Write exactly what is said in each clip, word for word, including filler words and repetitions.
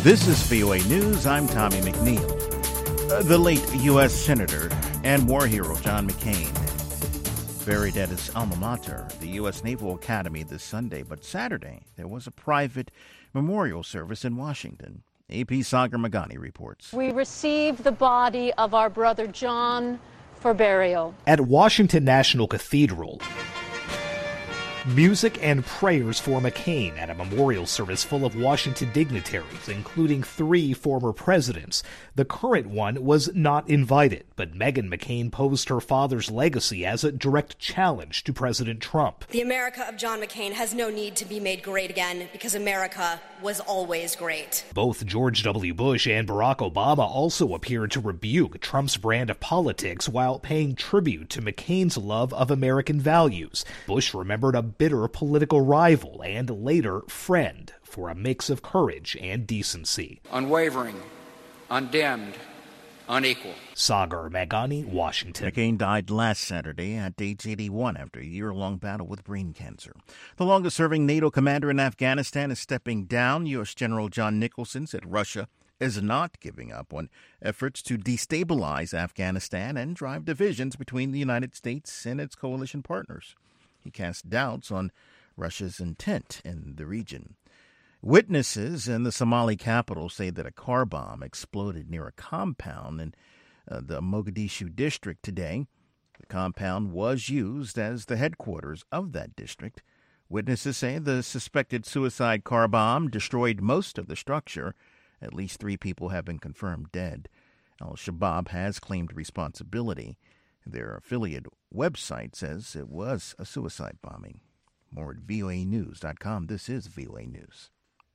This is V O A News. I'm Tommy McNeil. Uh, the late U S Senator and war hero John McCain buried at his alma mater, the U S Naval Academy, this Sunday. But Saturday, there was a private memorial service in Washington. A P Sagar Magani reports. We received the body of our brother John for burial. At Washington National Cathedral, music and prayers for McCain at a memorial service full of Washington dignitaries, including three former presidents. The current one was not invited, but Meghan McCain posed her father's legacy as a direct challenge to President Trump. The America of John McCain has no need to be made great again because America was always great. Both George W. Bush and Barack Obama also appeared to rebuke Trump's brand of politics while paying tribute to McCain's love of American values. Bush remembered a bitter political rival and later friend for a mix of courage and decency. Unwavering, undimmed, unequal. Sagar Magani, Washington. McCain died last Saturday at age eighty-one after a year-long battle with brain cancer. The longest-serving NATO commander in Afghanistan is stepping down. U S General John Nicholson said Russia is not giving up on efforts to destabilize Afghanistan and drive divisions between the United States and its coalition partners. He cast doubts on Russia's intent in the region. Witnesses in the Somali capital say that a car bomb exploded near a compound in uh, the Mogadishu district today. The compound was used as the headquarters of that district. Witnesses say the suspected suicide car bomb destroyed most of the structure. At least three people have been confirmed dead. Al-Shabaab has claimed responsibility. Their affiliate website says it was a suicide bombing. More at V O A news dot com. This is V O A News.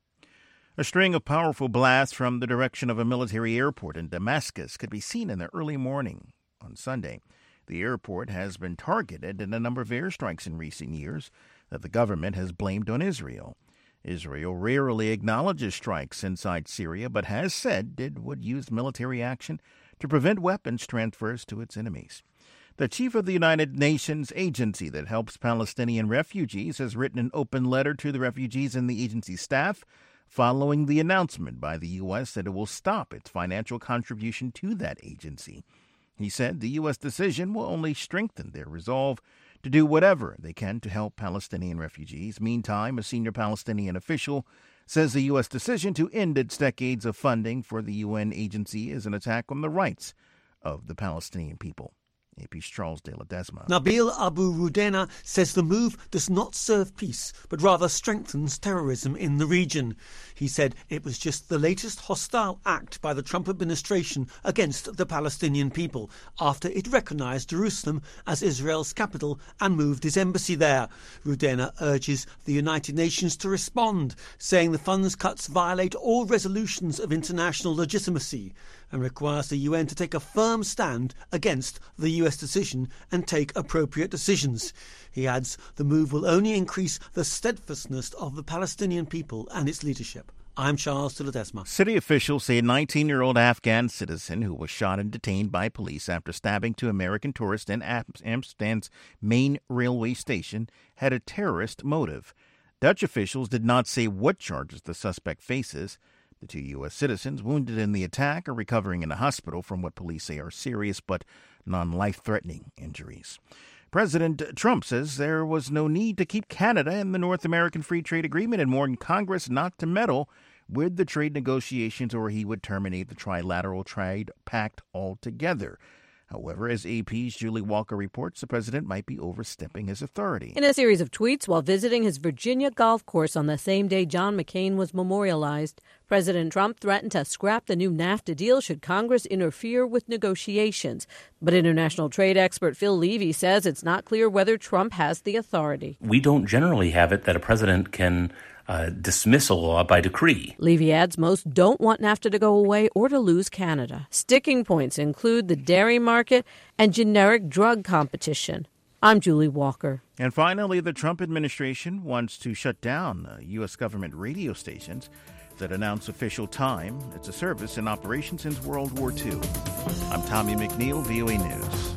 A string of powerful blasts from the direction of a military airport in Damascus could be seen in the early morning on Sunday. The airport has been targeted in a number of airstrikes in recent years that the government has blamed on Israel. Israel rarely acknowledges strikes inside Syria, but has said it would use military action to prevent weapons transfers to its enemies. The chief of the United Nations agency that helps Palestinian refugees has written an open letter to the refugees and the agency's staff following the announcement by the U S that it will stop its financial contribution to that agency. He said the U S decision will only strengthen their resolve to do whatever they can to help Palestinian refugees. Meantime, a senior Palestinian official says the U S decision to end its decades of funding for the U N agency is an attack on the rights of the Palestinian people. A P's Charles de Ledesma. Nabil Abu Rudena says the move does not serve peace, but rather strengthens terrorism in the region. He said it was just the latest hostile act by the Trump administration against the Palestinian people after it recognized Jerusalem as Israel's capital and moved its embassy there. Rudena urges the United Nations to respond, saying the funds cuts violate all resolutions of international legitimacy and requires the U N to take a firm stand against the U S decision and take appropriate decisions. He adds the move will only increase the steadfastness of the Palestinian people and its leadership. I'm Charles de Ledesma. City officials say a nineteen-year-old Afghan citizen who was shot and detained by police after stabbing two American tourists in Amsterdam's main railway station had a terrorist motive. Dutch officials did not say what charges the suspect faces. The two U S citizens wounded in the attack are recovering in a hospital from what police say are serious but non-life-threatening injuries. President Trump says there was no need to keep Canada in the North American Free Trade Agreement and warned Congress not to meddle with the trade negotiations or he would terminate the trilateral trade pact altogether. However, as A P's Julie Walker reports, the president might be overstepping his authority. In a series of tweets while visiting his Virginia golf course on the same day John McCain was memorialized, President Trump threatened to scrap the new NAFTA deal should Congress interfere with negotiations. But international trade expert Phil Levy says it's not clear whether Trump has the authority. We don't generally have it that a president can Uh, dismiss a law by decree. Levy adds most don't want NAFTA to go away or to lose Canada. Sticking points include the dairy market and generic drug competition. I'm Julie Walker. And finally, the Trump administration wants to shut down uh, U S government radio stations that announce official time. It's a service in operation since World War Two. I'm Tommy McNeil, V O A News.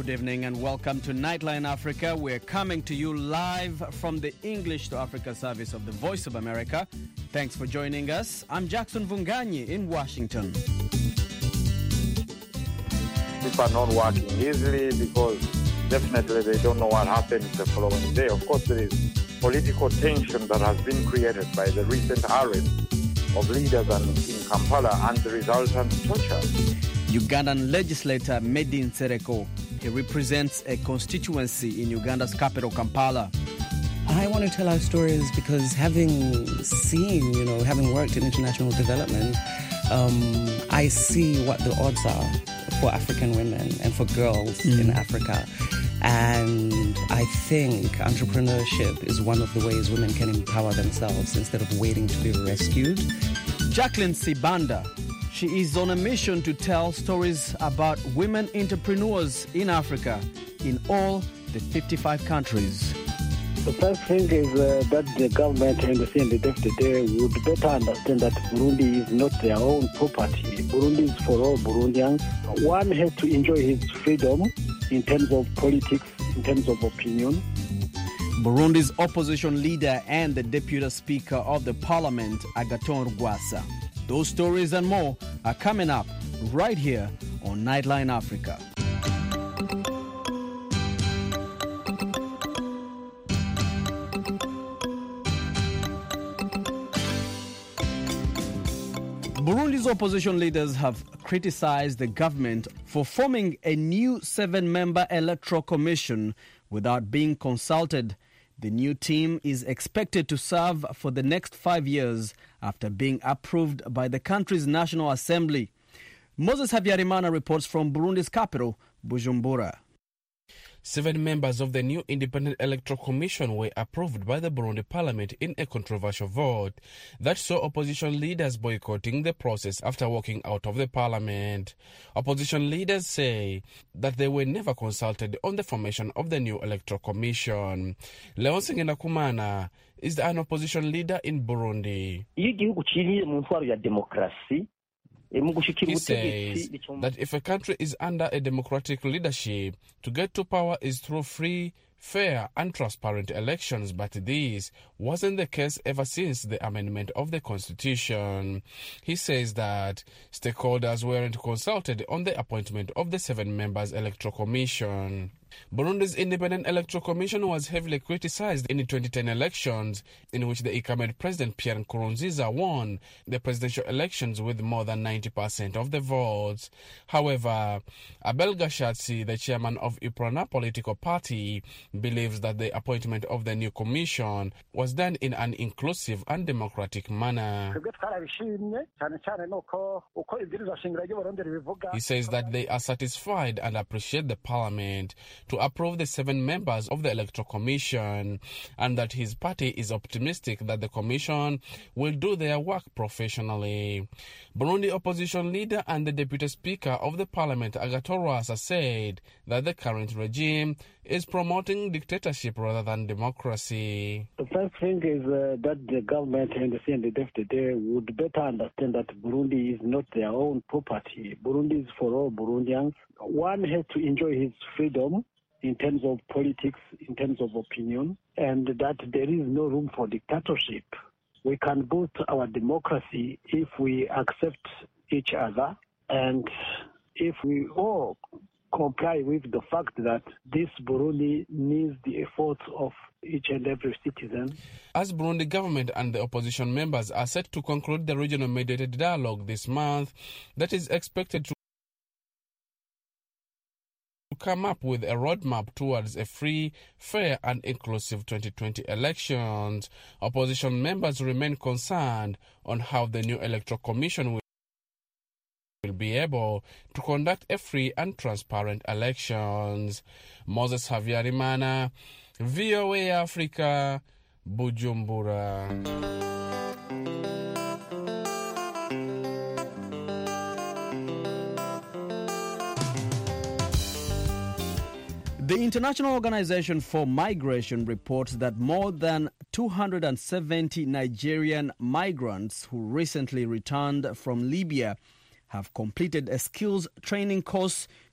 Good evening and welcome to Nightline Africa. We're coming to you live from the English to Africa service of the Voice of America. Thanks for joining us. I'm Jackson Vunganyi in Washington. People are not working easily because definitely they don't know what happens the following day. Of course, there is political tension that has been created by the recent arrest of leaders in Kampala and the resultant torture. Ugandan legislator Medin Sereko. He represents a constituency in Uganda's capital, Kampala. I want to tell our stories because having seen, you know, having worked in international development, um, I see what the odds are for African women and for girls mm. in Africa. And I think entrepreneurship is one of the ways women can empower themselves instead of waiting to be rescued. Jacqueline Sibanda. She is on a mission to tell stories about women entrepreneurs in Africa in all the fifty-five countries. The first thing is uh, that the government and the C N D F D D would better understand that Burundi is not their own property. Burundi is for all Burundians. One has to enjoy his freedom in terms of politics, in terms of opinion. Burundi's opposition leader and the deputy speaker of the parliament, Agathon Rwasa. Those stories and more are coming up right here on Nightline Africa. Burundi's opposition leaders have criticized the government for forming a new seven-member electoral commission without being consulted. The new team is expected to serve for the next five years after being approved by the country's National Assembly. Moses Habyarimana reports from Burundi's capital, Bujumbura. Seven members of the new Independent Electoral Commission were approved by the Burundi Parliament in a controversial vote that saw opposition leaders boycotting the process after walking out of the parliament. Opposition leaders say that they were never consulted on the formation of the new Electoral Commission. Leonce Ngendakumana is an opposition leader in Burundi. He says that if a country is under a democratic leadership, to get to power is through free, fair and transparent elections, but this wasn't the case ever since the amendment of the constitution. He says that stakeholders weren't consulted on the appointment of the seven members electoral commission. Burundi's Independent Electoral Commission was heavily criticized in the twenty ten elections, in which the incumbent President Pierre Nkurunziza won the presidential elections with more than ninety percent of the votes. However, Abel Gashatsi, the chairman of Iprana political party, believes that the appointment of the new commission was done in an inclusive and democratic manner. He says that they are satisfied and appreciate the parliament to approve the seven members of the Electoral Commission, and that his party is optimistic that the commission will do their work professionally. Burundi opposition leader and the deputy speaker of the parliament, Agathon Rwasa, said that the current regime is promoting dictatorship rather than democracy. The first thing is uh, that the government and the C N D F D D would better understand that Burundi is not their own property. Burundi is for all Burundians. One has to enjoy his freedom in terms of politics, in terms of opinion, and that there is no room for dictatorship. We can boost our democracy if we accept each other and if we all comply with the fact that this Burundi needs the efforts of each and every citizen. As Burundi government and the opposition members are set to conclude the regional mediated dialogue this month, that is expected to come up with a roadmap towards a free, fair and inclusive twenty twenty elections. Opposition members remain concerned on how the new electoral commission will will be able to conduct a free and transparent elections. Moses Habyarimana, V O A Africa, Bujumbura. The International Organization for Migration reports that more than two hundred seventy Nigerian migrants who recently returned from Libya have completed a skills training course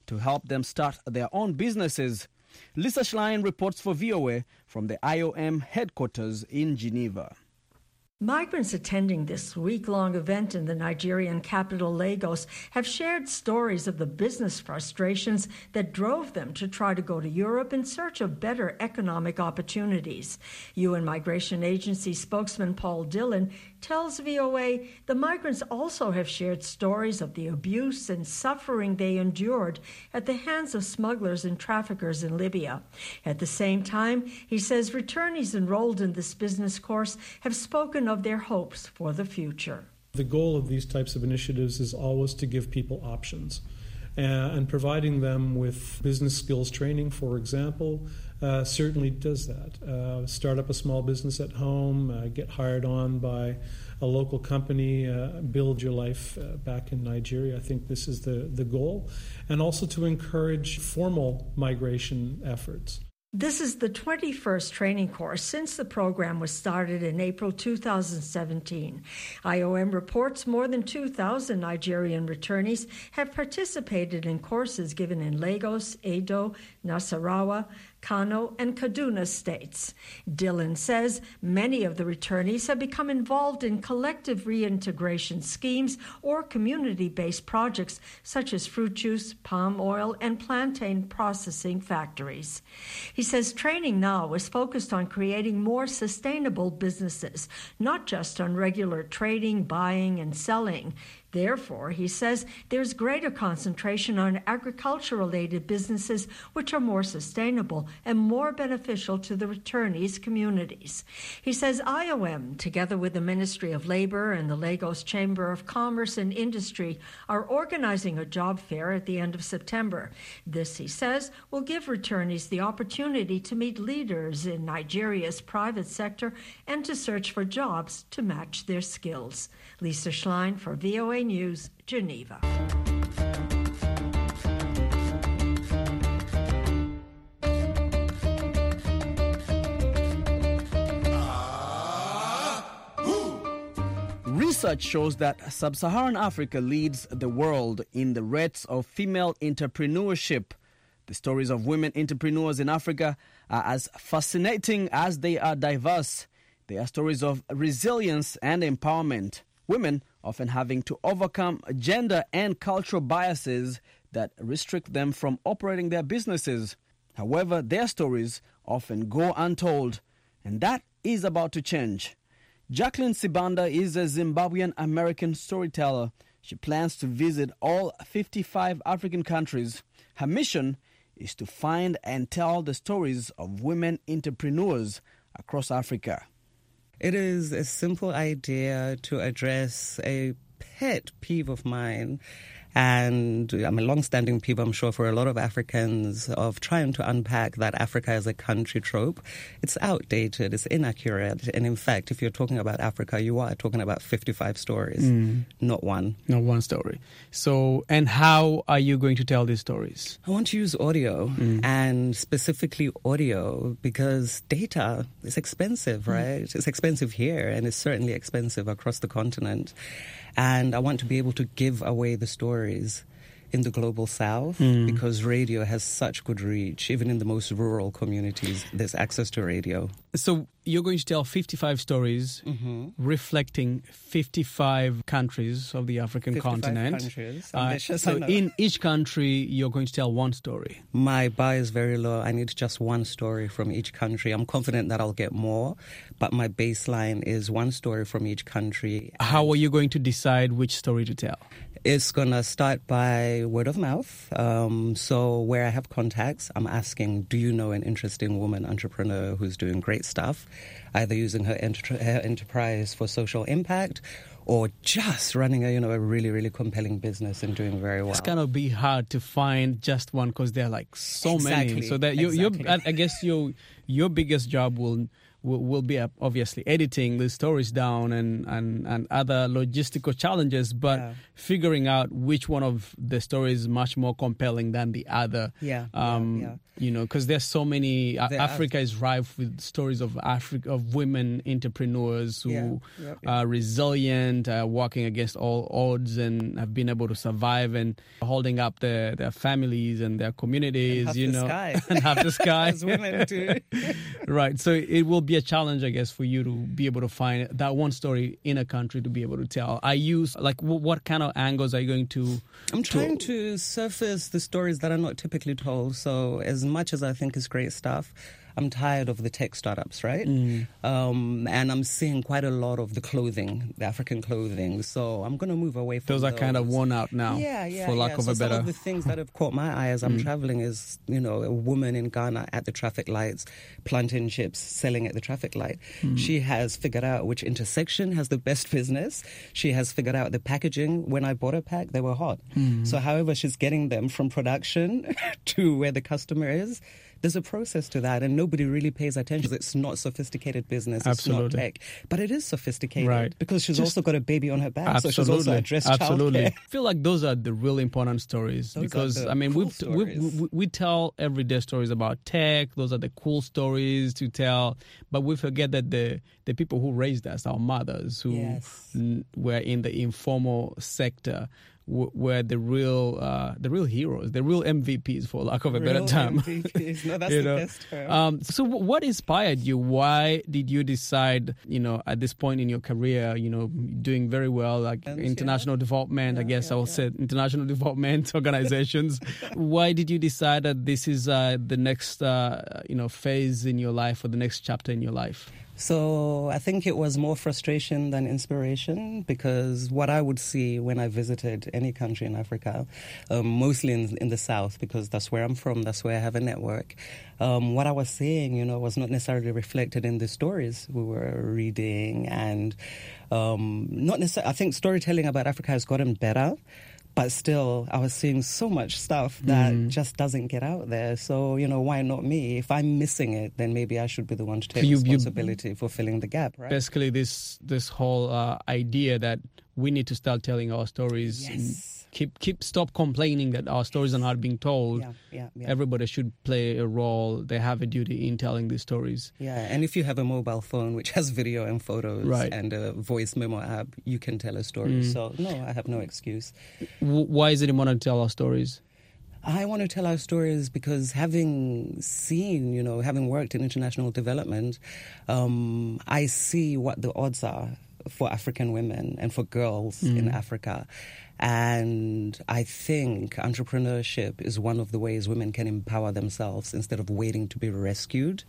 to help them start their own businesses. Lisa Schlein reports for V O A from the I O M headquarters in Geneva. Migrants attending this week-long event in the Nigerian capital Lagos have shared stories of the business frustrations that drove them to try to go to Europe in search of better economic opportunities. U N Migration Agency spokesman Paul Dillon tells V O A the migrants also have shared stories of the abuse and suffering they endured at the hands of smugglers and traffickers in Libya. At the same time, he says returnees enrolled in this business course have spoken of their hopes for the future. The goal of these types of initiatives is always to give people options. Uh, and providing them with business skills training, for example, uh, certainly does that. Uh, start up a small business at home, uh, get hired on by a local company, uh, build your life uh, back in Nigeria. I think this is the, the goal. And also to encourage formal migration efforts. This is the twenty-first training course since the program was started in April two thousand seventeen. I O M reports more than two thousand Nigerian returnees have participated in courses given in Lagos, Edo, Nasarawa, Kano, and Kaduna states. Dillon says many of the returnees have become involved in collective reintegration schemes or community-based projects such as fruit juice, palm oil, and plantain processing factories. He says training now is focused on creating more sustainable businesses, not just on regular trading, buying, and selling. Therefore, he says, there's greater concentration on agriculture-related businesses which are more sustainable and more beneficial to the returnees' communities. He says I O M, together with the Ministry of Labor and the Lagos Chamber of Commerce and Industry, are organizing a job fair at the end of September. This, he says, will give returnees the opportunity to meet leaders in Nigeria's private sector and to search for jobs to match their skills. Lisa Schlein for V O A News, Geneva. Research shows that sub-Saharan Africa leads the world in the rates of female entrepreneurship. The stories of women entrepreneurs in Africa are as fascinating as they are diverse. They are stories of resilience and empowerment. Women often having to overcome gender and cultural biases that restrict them from operating their businesses. However, their stories often go untold, and that is about to change. Jacqueline Sibanda is a Zimbabwean-American storyteller. She plans to visit all fifty-five African countries. Her mission is to find and tell the stories of women entrepreneurs across Africa. It is a simple idea to address a pet peeve of mine, and I'm a long-standing peeve, I'm sure, for a lot of Africans, of trying to unpack that Africa as a country trope. It's outdated, it's inaccurate, and in fact, if you're talking about Africa, you are talking about fifty-five stories, mm. not one. Not one story. So, and how are you going to tell these stories? I want to use audio, mm. and specifically audio, because data is expensive, right? Mm. It's expensive here, and it's certainly expensive across the continent. And I want to be able to give away the stories in the global south, mm. because radio has such good reach. Even in the most rural communities, there's access to radio. So you're going to tell fifty-five stories, mm-hmm. reflecting fifty-five countries of the African fifty-five continent. Countries. Uh, so in each country, you're going to tell one story. My bar is very low. I need just one story from each country. I'm confident that I'll get more, but my baseline is one story from each country. How are you going to decide which story to tell? It's going to start by word of mouth. Um, so where I have contacts, I'm asking, do you know an interesting woman entrepreneur who's doing great stuff, either using her, enter- her enterprise for social impact or just running a, you know, a really, really compelling business and doing very well. It's going to be hard to find just one because there are like so exactly. many. So that you, exactly. I guess your your biggest job will will, will be uh, obviously editing the stories down and, and, and other logistical challenges, but yeah. figuring out which one of the stories is much more compelling than the other. Yeah, um, yeah, yeah. You know, because there's so many. Uh, there Africa are. is rife with stories of Africa of women entrepreneurs who yeah, yeah, yeah. are resilient, uh, working against all odds, and have been able to survive and holding up their, their families and their communities. And half you the know, sky. and half the sky as women too. Right. So it will be a challenge, I guess, for you to be able to find that one story in a country to be able to tell. Are you like w- what kind of angles are you going to? I'm trying to... to surface the stories that are not typically told. So as much as I think is great stuff, I'm tired of the tech startups, right? Mm. Um, and I'm seeing quite a lot of the clothing, the African clothing. So I'm going to move away from those. Those are kind of worn out now, yeah, yeah, for lack yeah. of so a better... Some of the things that have caught my eye as I'm mm. traveling is, you know, a woman in Ghana at the traffic lights, plantain chips, selling at the traffic light. Mm. She has figured out which intersection has the best business. She has figured out the packaging. When I bought a pack, they were hot. Mm. So however she's getting them from production to where the customer is, there's a process to that, and nobody really pays attention. It's not sophisticated business. Absolutely. It's not tech. But it is sophisticated, right. because she's Just, also got a baby on her back. Absolutely. So she's also addressed Absolutely. childcare. I feel like those are the really important stories. Those because, I mean, cool we, we, we, we tell everyday stories about tech. Those are the cool stories to tell. But we forget that the, the people who raised us, our mothers, who yes. n- were in the informal sector, were the real uh, the real heroes, the real M V Ps, for lack of a real better term. M V Ps. No, that's you the know? best term. Um, so what inspired you? Why did you decide, you know, at this point in your career, you know, doing very well, like and international yeah. development, yeah, I guess yeah, I will yeah. say international development organizations. Why did you decide that this is uh, the next, uh, you know, phase in your life, or the next chapter in your life? So I think it was more frustration than inspiration, because what I would see when I visited any country in Africa, um, mostly in, in the South, because that's where I'm from, that's where I have a network, um, what I was seeing, you know, was not necessarily reflected in the stories we were reading. And um, not necessarily, I think storytelling about Africa has gotten better. But still, I was seeing so much stuff that mm. just doesn't get out there. So, you know, why not me? If I'm missing it, then maybe I should be the one to take you, responsibility you, for filling the gap, right? Basically, this this whole uh, idea that we need to start telling our stories. Yes. And keep keep stop complaining that our stories are not being told. Yeah, yeah, yeah. Everybody should play a role. They have a duty in telling these stories. Yeah, and if you have a mobile phone which has video and photos right. and a voice memo app, you can tell a story. Mm. So, no, I have no excuse. W- why is it important to tell our stories? I want to tell our stories because having seen, you know, having worked in international development, um, I see what the odds are for African women and for girls mm. in Africa. And I think entrepreneurship is one of the ways women can empower themselves instead of waiting to be rescued.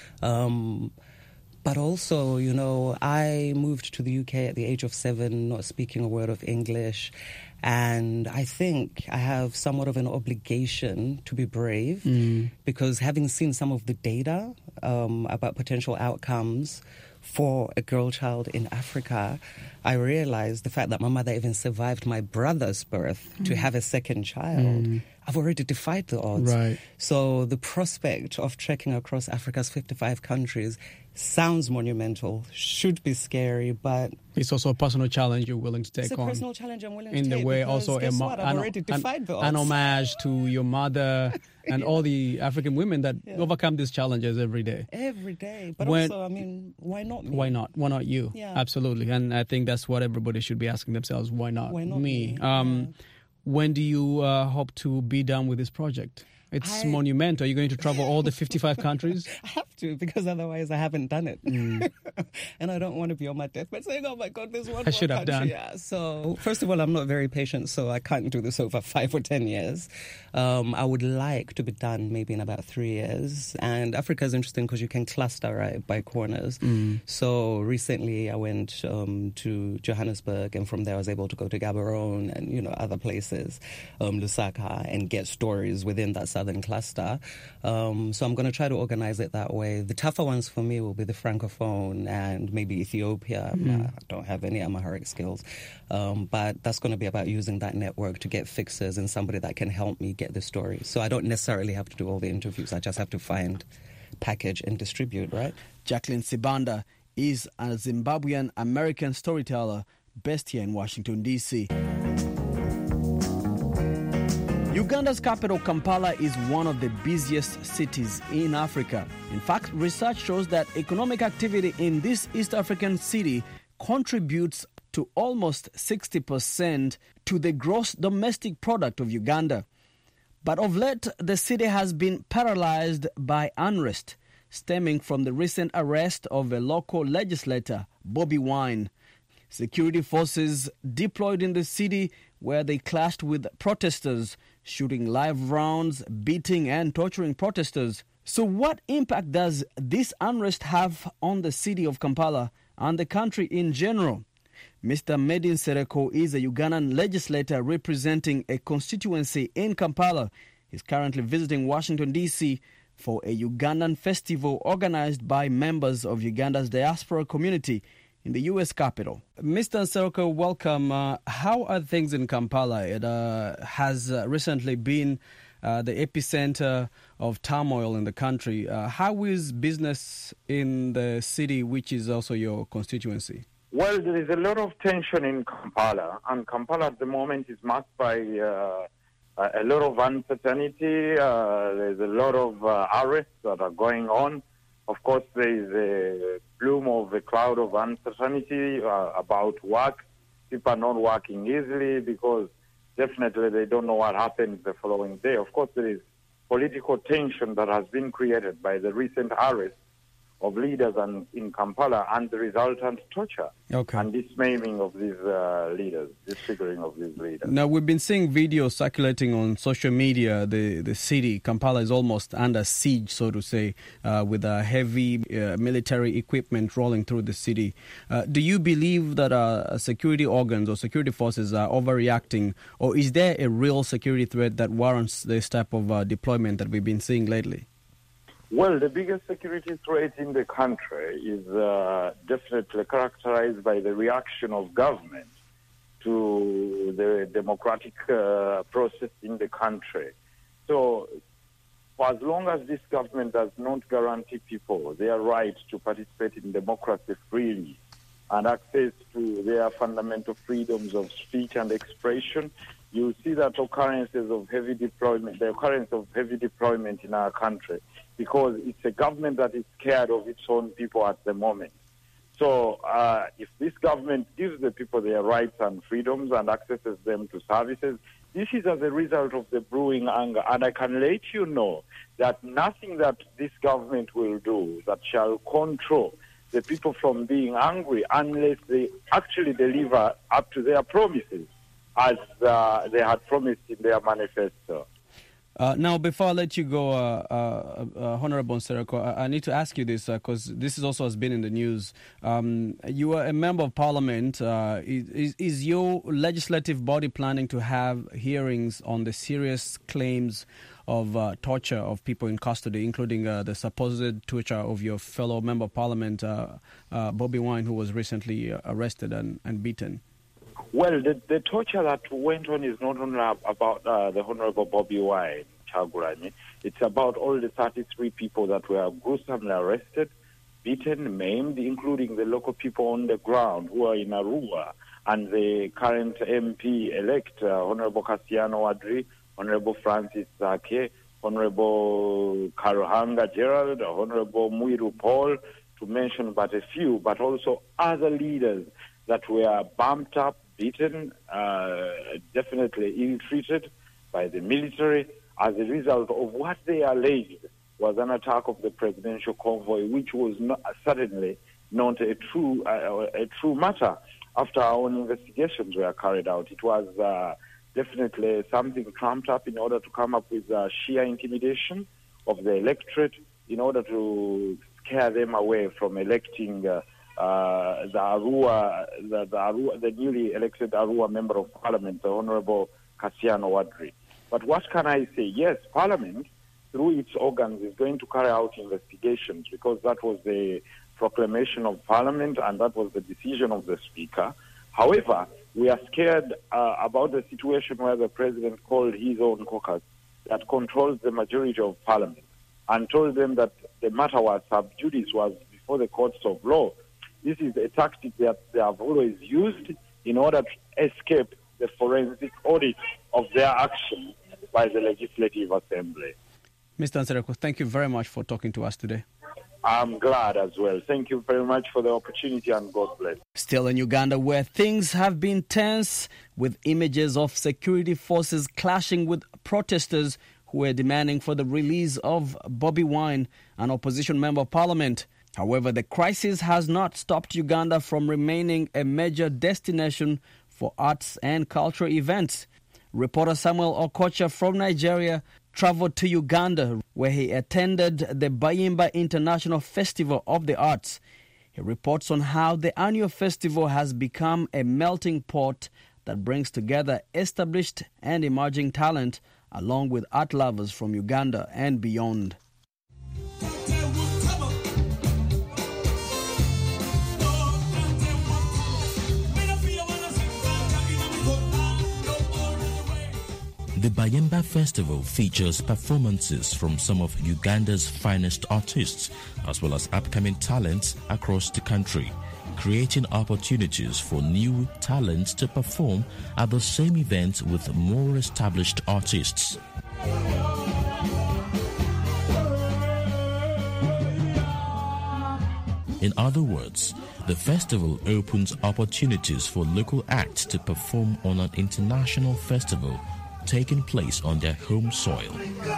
Um, but also, you know, I moved to the U K at the age of seven, not speaking a word of English. And I think I have somewhat of an obligation to be brave mm. because having seen some of the data um, about potential outcomes for a girl child in Africa, I realized the fact that my mother even survived my brother's birth mm. to have a second child. Mm. I've already defied the odds. Right. So the prospect of trekking across Africa's fifty-five countries sounds monumental, should be scary, but it's also a personal challenge you're willing to take it's a on. personal challenge I'm willing to in take. In the way, also guess a, what? I've an, already defied an, the odds. an homage to your mother and yeah. all the African women that yeah. overcome these challenges every day. Every day. But when, also, I mean, why not me? Why not? Why not you? Yeah. Absolutely. And I think that's what everybody should be asking themselves. Why not, why not me? me? Um, yeah. When do you uh, hope to be done with this project? It's I... monumental. Are you going to travel all the fifty-five countries? I have to, because otherwise I haven't done it. Mm. And I don't want to be on my deathbed saying, oh my God, there's one I more should have country. done. Yeah. So, first of all, I'm not very patient, so I can't do this over five or ten years. Um, I would like to be done maybe in about three years. And Africa is interesting because you can cluster, right, by corners. Mm. So recently I went um, to Johannesburg, and from there I was able to go to Gaborone and, you know, other places, um, Lusaka, and get stories within that southern cluster. Um, so I'm going to try to organize it that way. The tougher ones for me will be the Francophone and maybe Ethiopia. Mm. I don't have any Amharic skills. Um, but that's going to be about using that network to get fixers and somebody that can help me get the story. So I don't necessarily have to do all the interviews. I just have to find package and distribute, right? Jacqueline Sibanda is a Zimbabwean-American storyteller based here in Washington, D C Uganda's capital, Kampala, is one of the busiest cities in Africa. In fact, research shows that economic activity in this East African city contributes to almost sixty percent to the gross domestic product of Uganda. But of late, the city has been paralyzed by unrest, stemming from the recent arrest of a local legislator, Bobi Wine. Security forces deployed in the city where they clashed with protesters, shooting live rounds, beating and torturing protesters. So what impact does this unrest have on the city of Kampala and the country in general? Mister Medin Sereko is a Ugandan legislator representing a constituency in Kampala. He's currently visiting Washington, D C for a Ugandan festival organized by members of Uganda's diaspora community in the U S capital. Mister Sereko, welcome. Uh, how are things in Kampala? It uh, has uh, recently been uh, the epicenter of turmoil in the country. Uh, how is business in the city, which is also your constituency? Well, there is a lot of tension in Kampala, and Kampala at the moment is marked by uh, a lot of uncertainty. Uh, there's a lot of uh, arrests that are going on. Of course, there is a bloom of a cloud of uncertainty uh, about work. People are not working easily because definitely they don't know what happens the following day. Of course, there is political tension that has been created by the recent arrest of leaders and, in Kampala and the resultant torture okay. and dismemberment of these uh, leaders, disfiguring of these leaders. Now, we've been seeing videos circulating on social media. The, the city, Kampala, is almost under siege, so to say, uh, with uh, heavy uh, military equipment rolling through the city. Uh, do you believe that uh, security organs or security forces are overreacting, or is there a real security threat that warrants this type of uh, deployment that we've been seeing lately? Well, the biggest security threat in the country is uh, definitely characterized by the reaction of government to the democratic uh, process in the country. So, for as long as this government does not guarantee people their right to participate in democracy freely and access to their fundamental freedoms of speech and expression, you see that occurrences of heavy deployment, the occurrence of heavy deployment in our country, because it's a government that is scared of its own people at the moment. So uh, if this government gives the people their rights and freedoms and accesses them to services, this is as a result of the brewing anger. And I can let you know that nothing that this government will do that shall control the people from being angry unless they actually deliver up to their promises, as uh, they had promised in their manifesto. Uh, now, before I let you go, uh, uh, uh, Honorable Sereko, I, I need to ask you this because uh, this is also has been in the news. Um, you are a member of Parliament. Uh, is, is your legislative body planning to have hearings on the serious claims of uh, torture of people in custody, including uh, the supposed torture of your fellow member of Parliament, uh, uh, Bobi Wine, who was recently uh, arrested and, and beaten? Well, the, the torture that went on is not only about uh, the Honorable Bobi Wine, Kyagulanyi. It's about all the thirty-three people that were gruesomely arrested, beaten, maimed, including the local people on the ground who are in Arua, and the current M P-elect, uh, Honorable Kassiano Wadri, Honorable Francis Zake, Honorable Karuhanga Gerald, Honorable Mwiru Paul, to mention but a few, but also other leaders that were bumped up, beaten, uh, definitely ill-treated by the military as a result of what they alleged was an attack of the presidential convoy, which was not, certainly not a true uh, a true matter. After our own investigations were carried out, it was uh, definitely something trumped up in order to come up with uh, sheer intimidation of the electorate in order to scare them away from electing uh, Uh, the Arua, the, the Arua, the newly elected Arua Member of Parliament, the Honorable Kassiano Wadri. But what can I say? Yes, Parliament, through its organs, is going to carry out investigations because that was the proclamation of Parliament and that was the decision of the Speaker. However, we are scared uh, about the situation where the President called his own caucus that controls the majority of Parliament. and told them that the matter was sub judice, was before the courts of law. This is a tactic that they have always used in order to escape the forensic audit of their action by the Legislative Assembly. Mister Nsereko, thank you very much for talking to us today. I'm glad as well. Thank you very much for the opportunity, and God bless. Still in Uganda, where things have been tense, with images of security forces clashing with protesters who were demanding for the release of Bobi Wine, an opposition member of parliament. However, the crisis has not stopped Uganda from remaining a major destination for arts and cultural events. Reporter Samuel Okocha from Nigeria traveled to Uganda, where he attended the Bayimba International Festival of the Arts. He reports on how the annual festival has become a melting pot that brings together established and emerging talent, along with art lovers from Uganda and beyond. The Bayimba Festival features performances from some of Uganda's finest artists, as well as upcoming talents across the country, creating opportunities for new talents to perform at the same event with more established artists. In other words, the festival opens opportunities for local acts to perform on an international festival taking place on their home soil.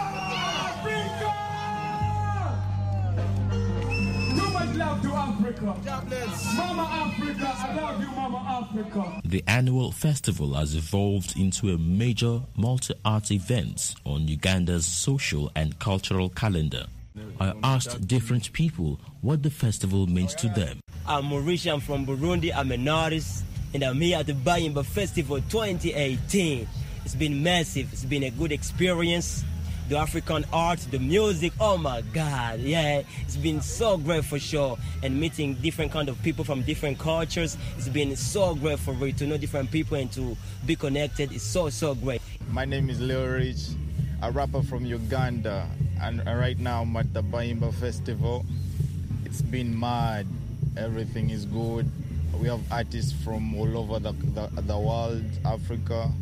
The annual festival has evolved into a major multi-art event on Uganda's social and cultural calendar. I asked different people what the festival means to them. I'm Mauricio, I'm from Burundi, I'm an artist, and I'm here at the Bayimba Festival twenty eighteen. It's been massive. It's been a good experience. The African art, the music, oh my God, yeah. It's been so great for sure. And meeting different kind of people from different cultures, it's been so great for me to know different people and to be connected. It's so, so great. My name is Leo Rich, a rapper from Uganda. And right now I'm at the Bayimba Festival. It's been mad. Everything is good. We have artists from all over the, the, the world, Africa,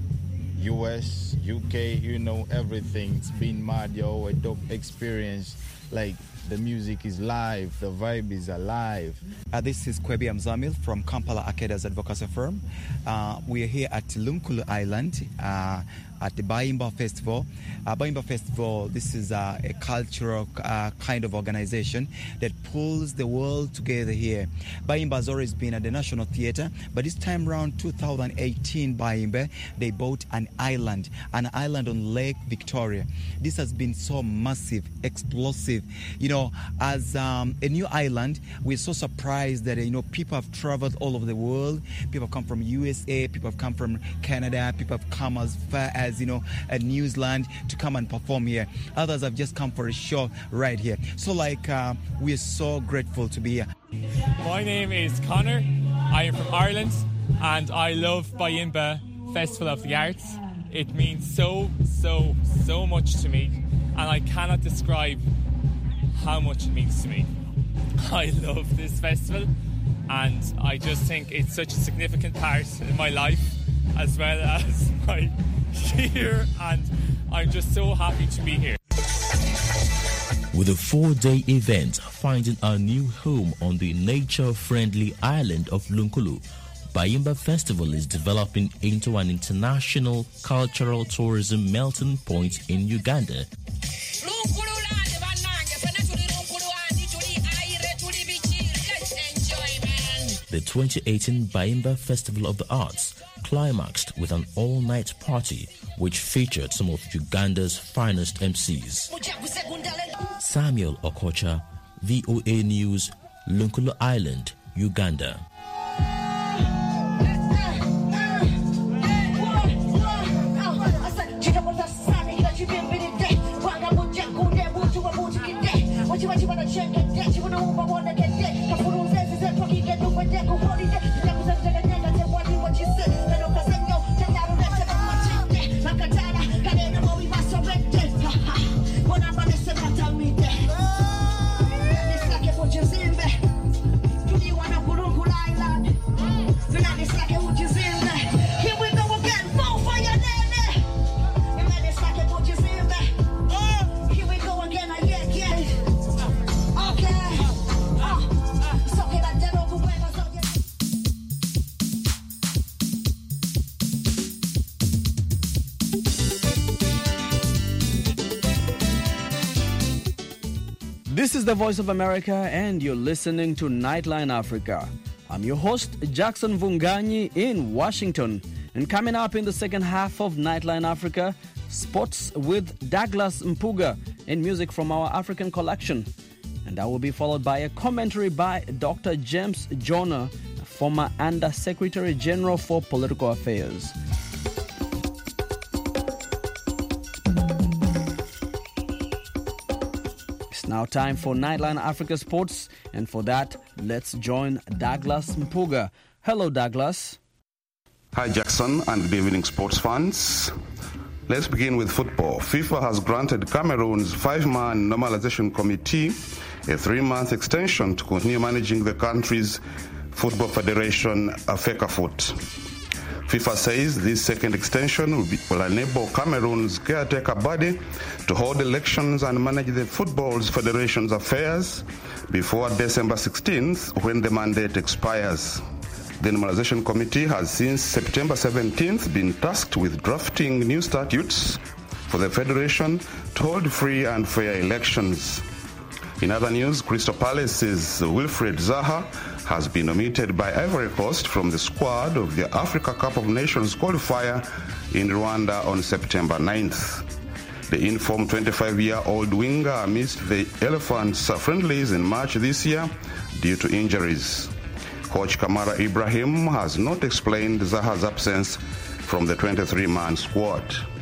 U S, U K, you know, everything. It's been mad, yo, a dope experience. Like, the music is live, the vibe is alive. Uh, this is Kwebi Amzamil from Kampala Arcades Advocacy Firm. Uh, we are here at Lunkulu Island uh, at the Bayimba Festival. Uh, Bayimba Festival, this is uh, a cultural uh, kind of organization that pulls the world together here. Bayimba has always been at the National Theatre, but this time around, two thousand eighteen Bayimba, they bought an island, an island on Lake Victoria. This has been so massive, explosive. You know, as um, a new island, we're so surprised that, you know, people have traveled all over the world. People have come from U S A, people have come from Canada, people have come as far as, you know, uh, New Zealand to come and perform here. Others have just come for a show right here. So, like, uh, we're so grateful to be here. My name is Connor. I am from Ireland, and I love Bayimba Festival of the Arts. It means so, so, so much to me, and I cannot describe how much it means to me. I love this festival, and I just think it's such a significant part in my life as well as my year, and I'm just so happy to be here. With a four-day event finding a new home on the nature-friendly island of Lunkulu, Bayimba Festival is developing into an international cultural tourism melting point in Uganda. The twenty eighteen Bayimba Festival of the Arts climaxed with an all-night party which featured some of Uganda's finest M Cs. Samuel Okocha, V O A News, Lunkulu Island, Uganda. Tell me This is the Voice of America, and you're listening to Nightline Africa. I'm your host, Jackson Vunganyi, in Washington. And coming up in the second half of Nightline Africa, sports with Douglas Mpuga and music from our African collection. And that will be followed by a commentary by Doctor James Jonah, former Under Secretary General for Political Affairs. It's now time for Nightline Africa Sports, and for that, let's join Douglas Mpuga. Hello, Douglas. Hi, Jackson, and good evening, sports fans. Let's begin with football. FIFA has granted Cameroon's five-man normalization committee a three-month extension to continue managing the country's football federation, FECAFOOT. FIFA says this second extension will, be, will enable Cameroon's caretaker body to hold elections and manage the football's federation's affairs before December sixteenth, when the mandate expires. The Normalization Committee has since September seventeenth been tasked with drafting new statutes for the federation to hold free and fair elections. In other news, Crystal Palace's Wilfried Zaha has been omitted by Ivory Coast from the squad of the Africa Cup of Nations qualifier in Rwanda on September ninth. The informed twenty-five-year-old winger missed the Elephants friendlies in March this year due to injuries. Coach Kamara Ibrahim has not explained Zaha's absence from the twenty-three-man squad.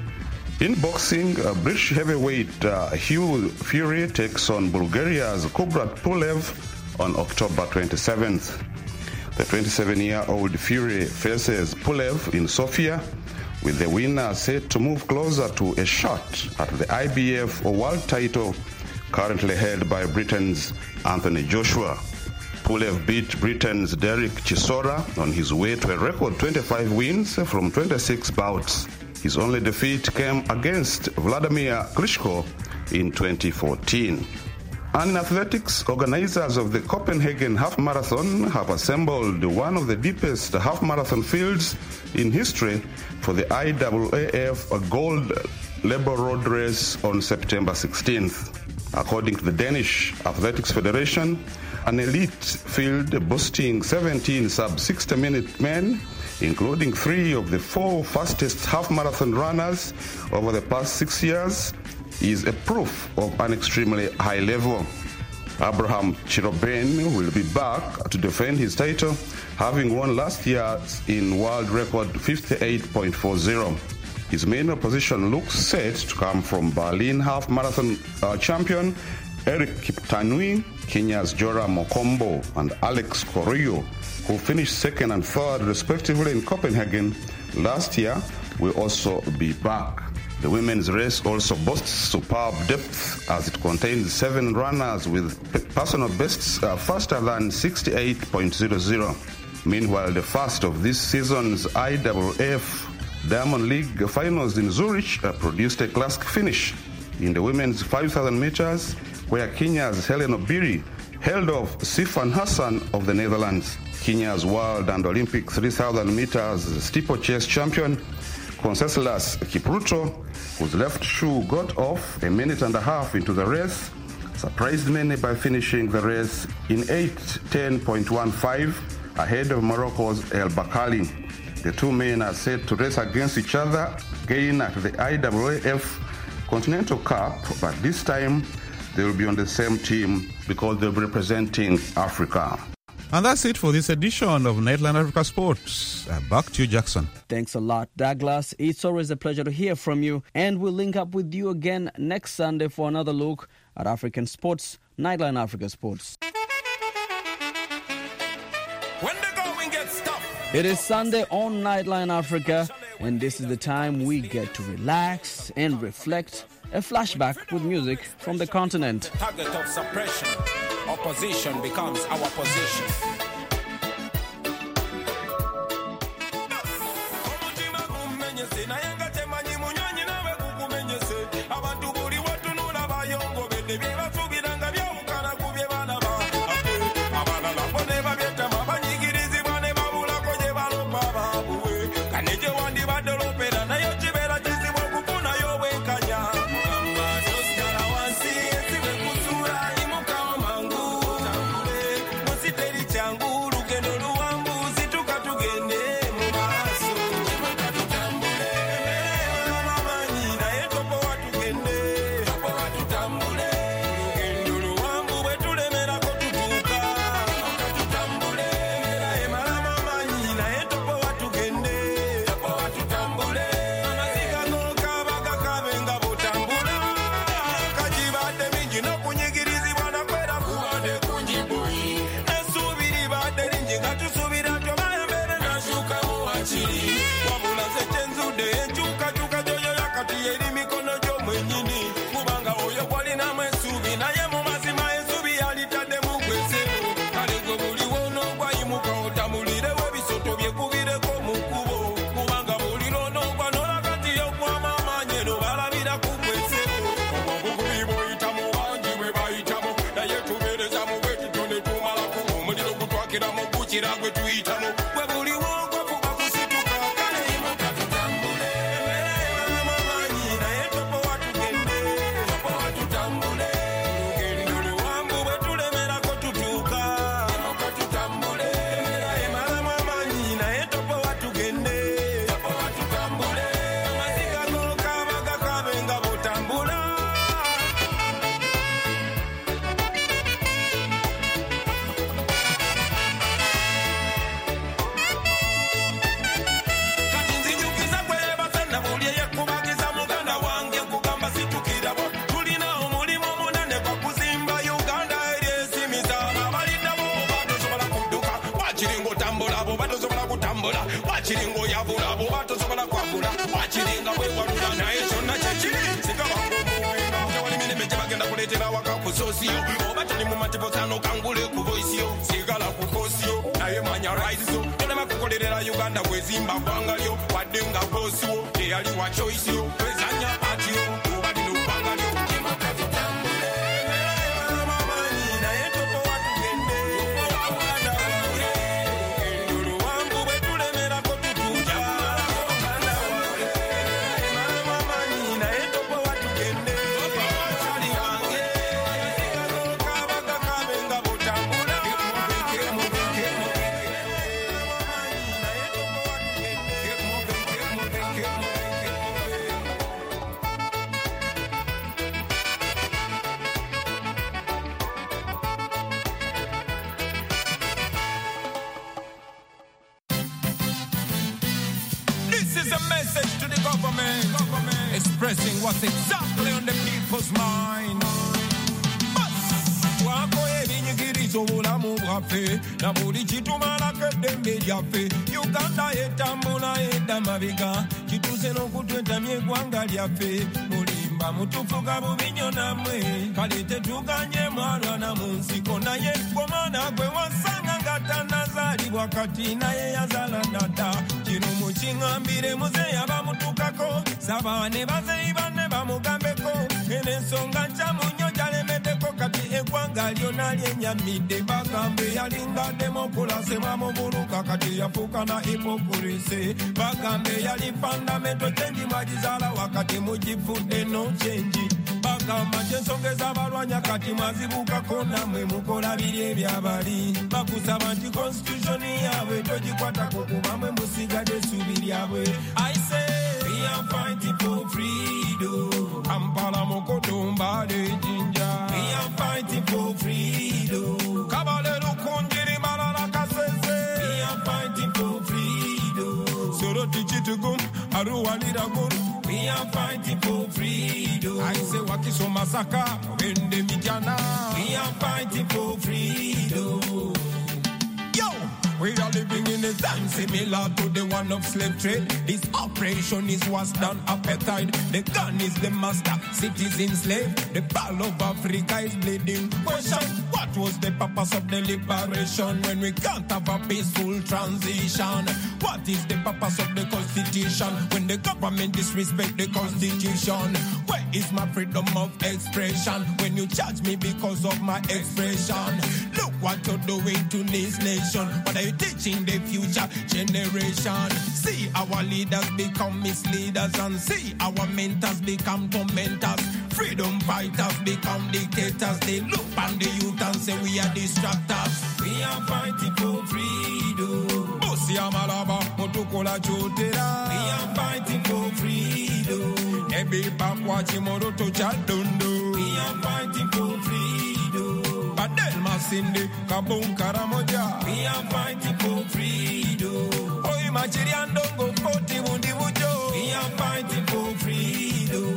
In boxing, uh, British heavyweight uh, Hugh Fury takes on Bulgaria's Kubrat Pulev on October twenty-seventh. The twenty-seven-year-old Fury faces Pulev in Sofia, with the winner set to move closer to a shot at the I B F World title currently held by Britain's Anthony Joshua. Pulev beat Britain's Derek Chisora on his way to a record twenty-five wins from twenty-six bouts. His only defeat came against Vladimir Klitschko in twenty fourteen. And in athletics, organizers of the Copenhagen Half Marathon have assembled one of the deepest half marathon fields in history for the I A A F Gold Labor Road Race on September sixteenth. According to the Danish Athletics Federation, an elite field boasting seventeen sub-sixty minute men, including three of the four fastest half-marathon runners over the past six years, is a proof of an extremely high level. Abraham Chiroben will be back to defend his title, having won last year in world record fifty-eight point four zero. His main opposition looks set to come from Berlin half-marathon uh, champion Eric Kiptanui, Kenya's Joram Mokombo, and Alex Corrillo, who finished second and third respectively in Copenhagen last year, will also be back. The women's race also boasts superb depth, as it contains seven runners with personal bests uh, faster than sixty-eight point zero zero. Meanwhile, the first of this season's I A A F Diamond League finals in Zurich uh, produced a classic finish in the women's five thousand meters, where Kenya's Helen Obiri held off Sifan Hassan of the Netherlands. Kenya's world and Olympic three thousand meters steeplechase champion Conseslus Kipruto, whose left shoe got off a minute and a half into the race, surprised many by finishing the race in eight ten point one five ahead of Morocco's El Bakali. The two men are set to race against each other again at the I A A F Continental Cup, but this time they will be on the same team because they'll be representing Africa. And that's it for this edition of Nightline Africa Sports. Uh, back to you, Jackson. Thanks a lot, Douglas. It's always a pleasure to hear from you, and we'll link up with you again next Sunday for another look at African sports, Nightline Africa Sports. When the going gets tough. It is Sunday on Nightline Africa, and this is the time we get to relax and reflect. A flashback with music from the continent. Target of suppression. Opposition becomes our position. kira gwe tuyitamu bwe buliwo gwafuba kusituka kale imuka tutambule emera emamanyi naye topo watugende topo watutambule olugendo luwanvu bwe tulemerako tutuuka imuka tutambule emera emamanyi naye topo watugende topo watutambule amaziga g'olukaba gakabe nga butambula. Wachiringo yavula bo batosobola kwavula wachiringa wewarula naye kyonna kyekiri sikabakomuwenga tewali mirembe gye bagenda kuleetera waka ku sosiyo oba tuli mu matibosano kangule ku voisiyo sigala ku kosiyo naye manya raisiyo tolema kukolerera uganda bwezimba ggwanga lyo wadde nga boosiwo teyali wa choisiyo wezanya patiyo oba lino ggwanga lyo expressing what's exactly on the people's mind. Wako ebinyigirizo bulamu bwaffe na buli kitumalako eddembe lyaffe Uganda etambula edda mabega kituuse n'okutwetamya eggwanga lyaffe mulimba mutufuga bubinyo namwe kale tetuganye mwalwana mu nsiko naye gw'omwana gwe wasanga nga tannazaalibwa kati naye yazaala dada kino mukiŋŋambire muzeeyi abamutukako saba ne bazeeyi banne bamugambeko en'ensonga nkyamu nnyo gyalemeddeko kati eggwanga lyonna lyenyamidde bagambe yalinga demokulase mwamubuluka kati yafuuka na hipokurisi bagambe yali fundamento kyenji mwagizaala wakati mugifudde no kyenji bagamba kyensonga ez'abalwanya kati mwazibukako namwe mukola biri ebyabali bakusaba nti konstitutioni yaabwe togikwatako kuba mwe musigadde essuubi lyabwe I say we are fighting for freedom Kampala Mokotumba de Jinja we are fighting for freedom Kabale Lukunjiri Malala Kasese we are fighting for freedom Soroti Chitugum Arua Liragum we are fighting for freedom I say Wakiso Masaka Wende Mijana we are fighting for freedom Yo! We are living in a time similar to the one of slave trade. This operation is worse than apartheid. The gun is the master, citizen slave. The ball of Africa is bleeding. Question, what was the purpose of the liberation when we can't have a peaceful transition? What is the purpose of the constitution when the government disrespect the constitution? Where is my freedom of expression when you charge me because of my expression? Look what you're doing to this nation. What are you teaching the future generation? See our leaders become misleaders and see our mentors become tormentors. Freedom fighters become dictators. They look on the youth and say we are distractors. We are fighting for freedom. Bosi amalaba mutukola chotera. We are fighting for freedom. Ebe bakwachi moroto chadondo. We are fighting for freedom. Badel masinde kabon karamoja. We are fighting for freedom. Oi machiriandongo koti mundi mujo. We are fighting for freedom.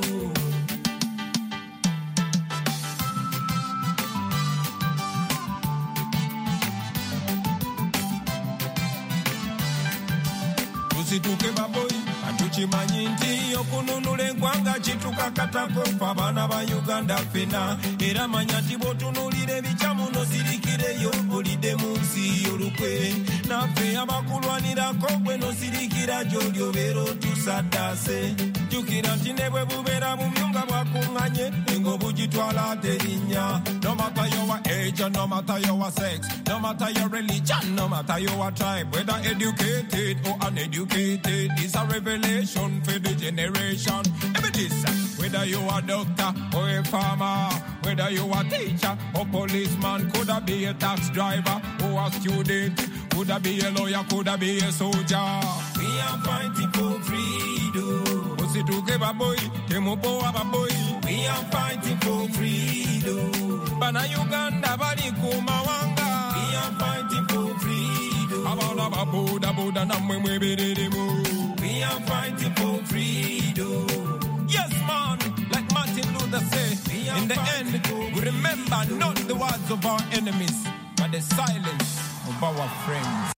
Tusituke baboi, atuchimanyi nti okununula eggwanga kitukakatako abaana ba Uganda fena era manya nti bw'otunuulira ebikyamu nosirikireyo olidde mu nsi y'olukwe naffe abakulwanirako gwe nosirikira gy'oli obeera otusaddaase jjukira nti ne bwe bubeera bumyunga bwakuŋŋanye engo bugitwala terinya. No matter your age, no matter your sex, no matter your religion, no matter your tribe, whether educated or uneducated, it's a revelation for the generation. Every this, whether you are doctor or a farmer, whether you are teacher or policeman, could I be a tax driver or a student, could I be a lawyer, could I be a soldier. We are fighting for freedom. Boy, boy. We are fighting for freedom. Bana Uganda, bali kumawanga. We are fighting for freedom. Abana baboda boda na mwe bedemu. We are fighting for freedom. Yes, man, like Martin Luther said, in the end, we remember not the words of our enemies, but the silence of our friends.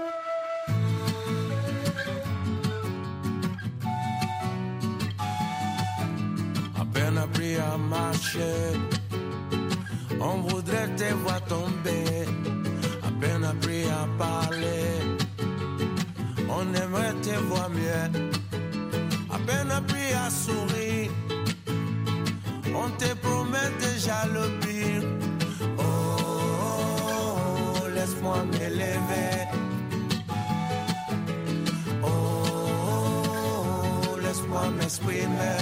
À prier à marcher, on voudrait te voir tomber. À peine appris à parler, on aimerait te voir mieux. À peine appris à sourire, on te promet déjà le pire. Oh, oh, oh laisse-moi m'élever. Oh, oh, oh laisse-moi m'exprimer.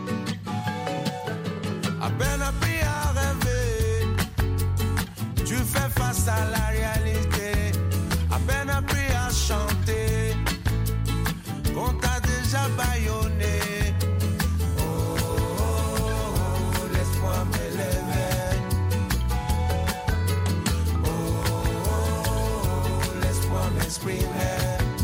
À peine appris à rêver, tu fais face à la réalité. À peine appris à chanter, qu'on t'a déjà bâillonné. Oh, oh, oh laisse-moi m'élever. Oh, oh, oh laisse-moi m'exprimer.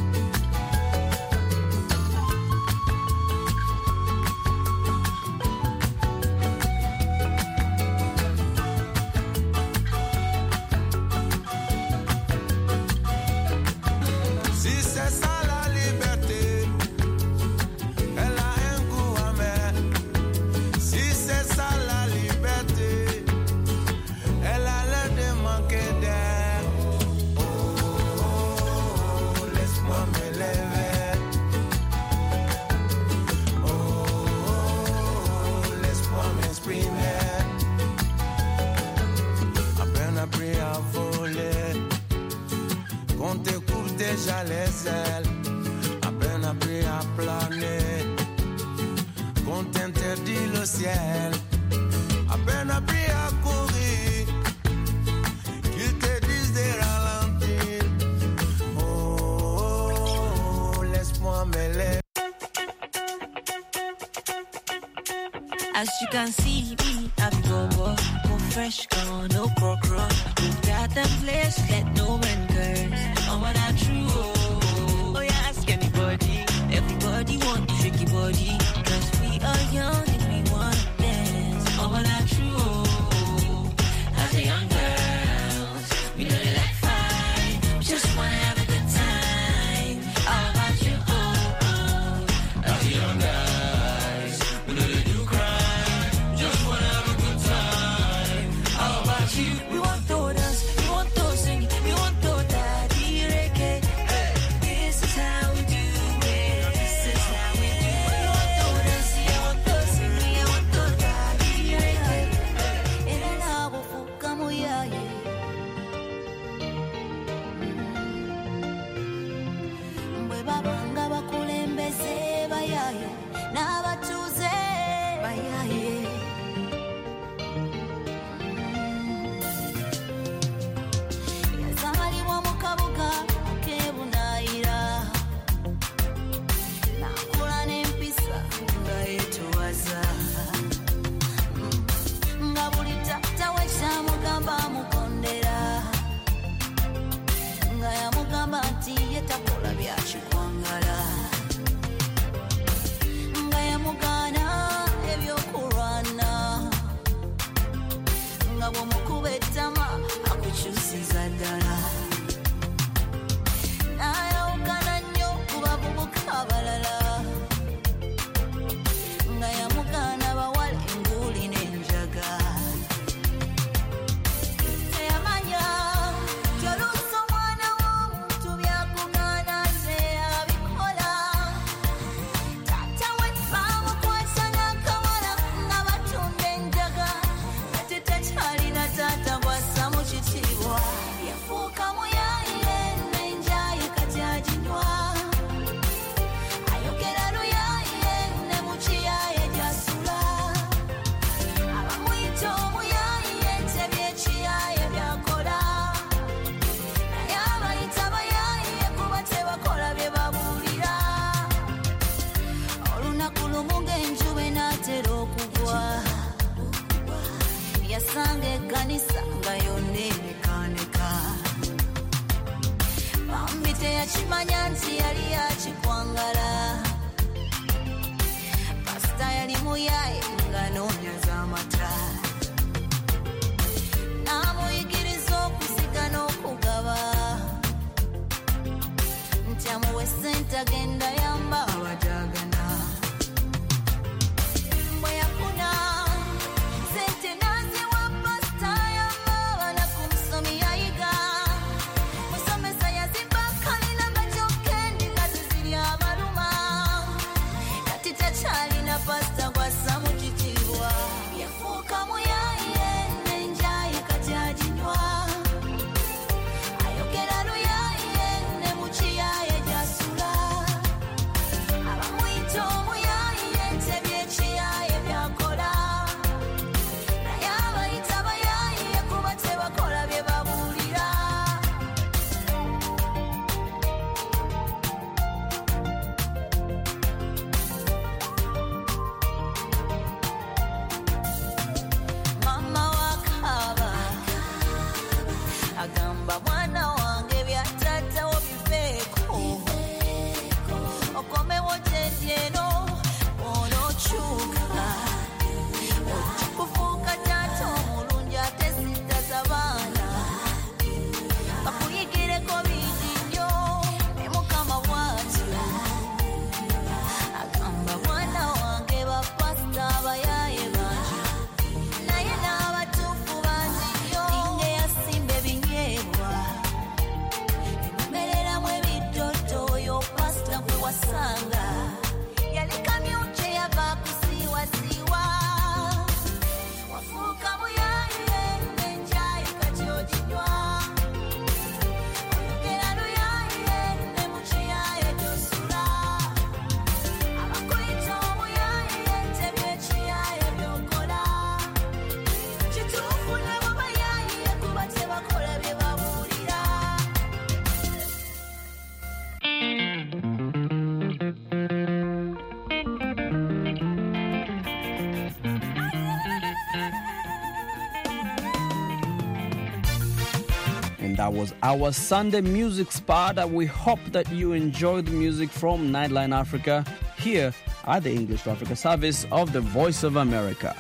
Déjà les ailes, à peine appris à planer, qu'on t'interdit le ciel, à peine appris à courir, qu'ils te disent de ralentir. Oh, oh, oh laisse-moi mêler. As you can see me, I'm go-go, go fresh, go no cockroach. We got them place, let no man curse. Oh, what I true, oh, oh, yeah, ask anybody. Everybody want tricky body, cause we are young and we want to dance. Oh, what I true, oh, as a young girls, we know they like fine, we just wanna have a good time. How about you, oh, oh, as a young guys, we know they do crime, just wanna have a good time. How about you, we want to dance, we want to sing, we want to daddy reggae. Hey, this is how we do it, this is how we do it. We want to dance, we want to sing, we want to daddy reggae. Era nabo fuka muyaye. Mbwe babanga bakulembeze bayaye, n'abatuuze bayaye. Yazaliwa mu kabuga ak'ebunaayira, n'akula n'empisa nga yeetowaza, nga buli taata we kyamugamba amukondera, nga yamugamba nti ye takola bya kikwangala, nga yamugaana ebyokulwana yakimanya nti yali yakikwangala pasita yali muyaye nga noonyaza amata n'amuyigiriza okusiga n'okugaba nti amuwe ssente agenda yamba abajagana bwe yafuna ssente n'aziwa pasita yamba abana ku musomi yayiga musomesa yazimba kalina gajokkendi kati ziri abaluma kati takyalina pasita gwassa mu kitiibwa yafuuka muyaye n'enjaye kati aginywa ayogera luyaye ne mu kiyaye gy'asula abamuyita omuyaye nte by'ekiyaye byakola naye abayita bayaye kuba tebakola bye babuulira mama wakaaba agamba mwana wange byatattawo biveeko okomewo gyendyeno onookyuka ojja kufuuka taata omulungi ate sittaza baana bakuyigireko bingi nnyo ne mukama bw'atyo agamba mwana wange bapasita abayaye bangi naye n'abatuufu bangi nnyo ninga yasimba ebinyeebwa emumereramu ebiddodo oyo pasita gwe wasanga yali kamyuke yava kusiiwasiiwa wafuuka muyaye n'enjaye kati oginywa oyogera luyaye ne mu kiyaye gy'osula abakuyita omuyaye nte by'ekiyaye by'okola kituufu ne bwe bayaye kuba tebakola bye babuulira And that was our Sunday music spot. We hope that you enjoyed the music from Nightline Africa here at the English to Africa service of the Voice of America.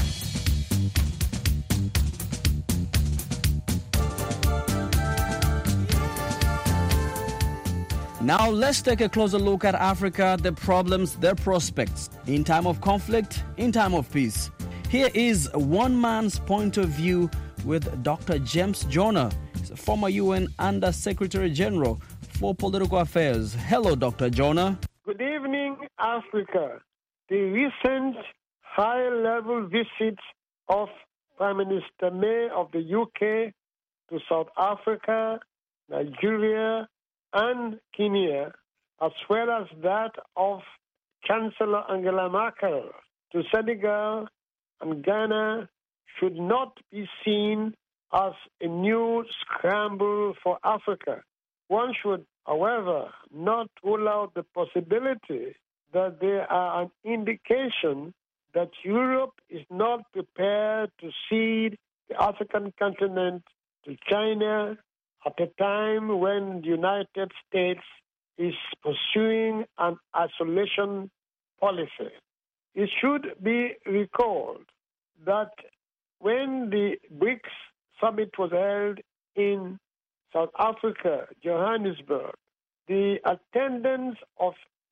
Now let's take a closer look at Africa, their problems, their prospects, in time of conflict, in time of peace. Here is one man's point of view with Doctor James Jonah, former U N Under Secretary General for Political Affairs. Hello, Doctor Jonah. Good evening, Africa. The recent high-level visit of Prime Minister May of the U K to South Africa, Nigeria, and Kenya, as well as that of Chancellor Angela Merkel to Senegal and Ghana, should not be seen as a new scramble for Africa. One should, however, not rule out the possibility that they are an indication that Europe is not prepared to cede the African continent to China at a time when the United States is pursuing an isolation policy. It should be recalled that when the BRICS summit was held in South Africa, Johannesburg, the attendance of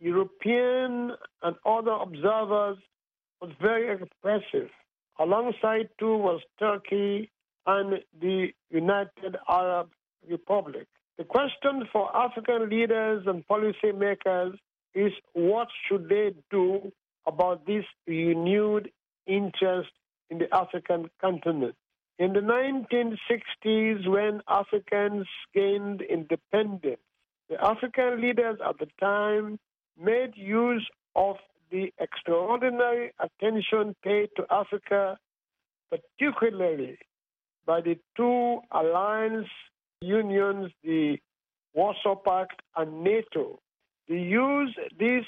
European and other observers was very expressive. Alongside too was Turkey and the United Arab Republic. The question for African leaders and policymakers is what should they do about this renewed interest in the African continent. In the nineteen sixties, when Africans gained independence, the African leaders at the time made use of the extraordinary attention paid to Africa, particularly by the two alliance unions, the Warsaw Pact and NATO. They used this